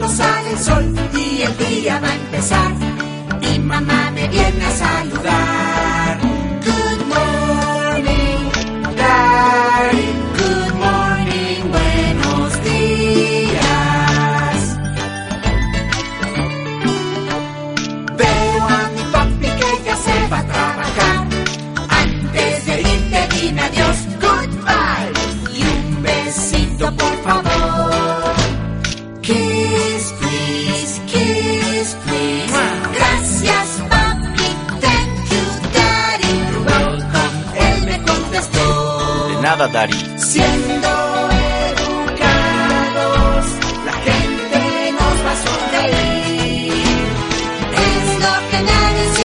cuando sale el sol y el día va a empezar. Mi mamá me viene a saludar. Good morning, Daddy. Good morning, buenos días. Veo a mi papi que ya se va a trabajar. Antes de irte dime adiós, goodbye. Y un besito por favor. Kiss, please, kiss, please. Gracias, papi, thank you, daddy. You're welcome, él me contestó. De nada, Daddy. Siempre